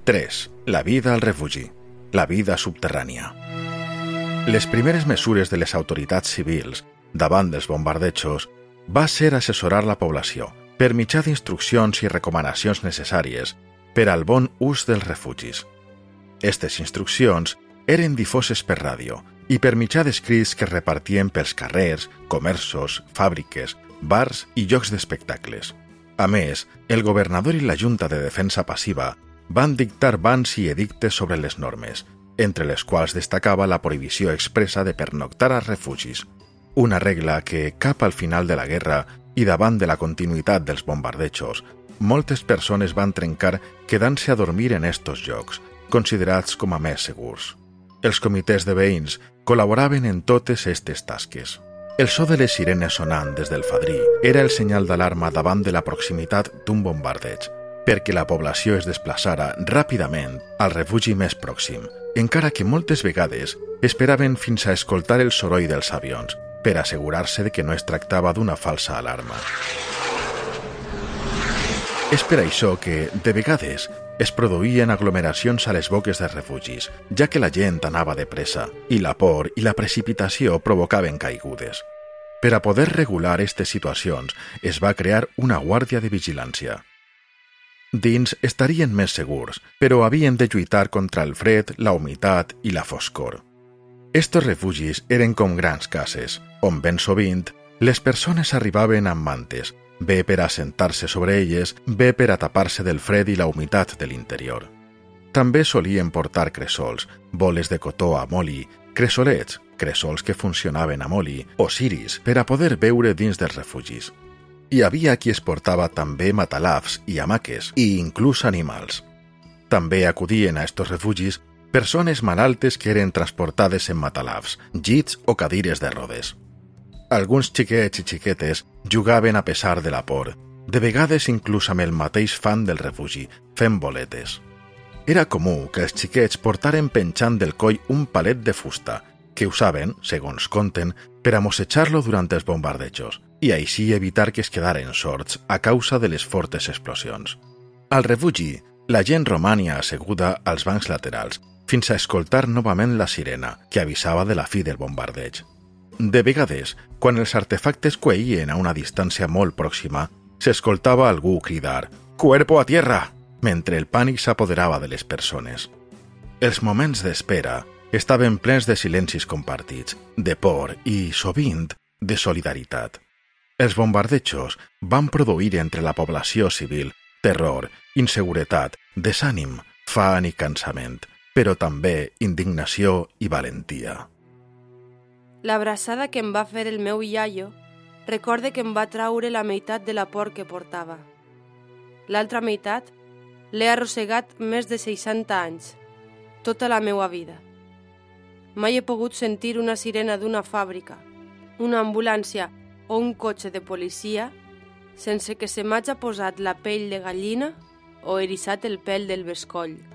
3. La vida al refugi. La vida subterrània. Les primeres mesures de les autoritats civils davant dels bombardejos va ser assessorar la població per mitjà d'instruccions i recomanacions necessàries per al bon ús dels refugis. Estes instruccions eren difoses per ràdio i per mitjà d'escrits que es repartien pels carrers, comerços, fàbriques, bars i llocs d'espectacles. A més, el governador i la Junta de Defensa Passiva van dictar bans i edictes sobre les normes, entre les quals destacava la prohibició expressa de pernoctar als refugis, una regla que, cap al final de la guerra i davant de la continuïtat dels bombardejos, moltes persones van trencar quedant-se a dormir en estos llocs, considerats com a més segurs. Els comitès de veïns col·laboraven en totes aquestes tasques. El so de les sirenes sonant des del fadrí era el senyal d'alarma davant de la proximitat d'un bombardeig, perquè la població es desplaçara ràpidament al refugi més pròxim, encara que moltes vegades esperaven fins a escoltar el soroll dels avions per assegurar-se de que no es tractava d'una falsa alarma. És per això que, de vegades, es produïen aglomeracions a les boques dels refugis, ja que la gent anava de pressa i la por i la precipitació provocaven caigudes. Per a poder regular aquestes situacions es va crear una guàrdia de vigilància. Dins estarien més segurs, però havien de lluitar contra el fred, la humitat i la foscor. Estos refugis eren com grans cases, on ben sovint les persones arribaven amb mantes, bé per assentar-se sobre elles, bé per a tapar-se del fred i la humitat de l'interior. També solien portar cressols, boles de cotó amb oli, cressolets, cressols que funcionaven amb oli, o ciris per a poder beure dins dels refugis. Hi havia qui es portava també matalafs i hamaques, i inclús animals. També acudien a estos refugis persones malaltes que eren transportades en matalafs, llits o cadires de rodes. Alguns xiquets i xiquetes jugaven a pesar de la por, de vegades inclús amb el mateix fan del refugi, fent boletes. Era comú que els xiquets portaren penjant del coll un palet de fusta, que usaven, segons conten, per a mossejar-lo durant els bombardejos, i així evitar que es quedaren sords a causa de les fortes explosions. Al refugi, la gent romania asseguda als bancs laterals, fins a escoltar novament la sirena, que avisava de la fi del bombardeig. De vegades, quan els artefactes queien a una distància molt pròxima, s'escoltava algú cridar «Cuerpo a tierra!», mentre el pànic s'apoderava de les persones. Els moments d'espera estaven plens de silencis compartits, de por i, sovint, de solidaritat. Els bombardejos van produir entre la població civil terror, inseguretat, desànim, fam i cansament, però també indignació i valentia. L'abraçada que em va fer el meu iaio recorde que em va traure la meitat de la por que portava. L'altra meitat l'he arrossegat més de 60 anys, tota la meua vida. Mai he pogut sentir una sirena d'una fàbrica, una ambulància o un cotxe de policia sense que se m'haja posat la pell de gallina o eriçat el pèl del bescoll.